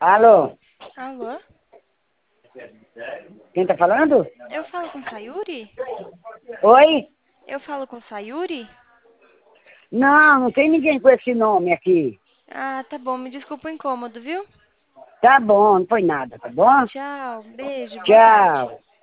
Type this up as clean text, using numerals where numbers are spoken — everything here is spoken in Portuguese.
Alô? Alô? Quem tá falando? Eu falo com Sayuri? Oi? Eu falo com Sayuri? Não, não tem ninguém com esse nome aqui. Ah, tá bom. Me desculpa o incômodo, viu? Tá bom, não foi nada, tá bom? Tchau. Beijo. Boa tarde. Tchau.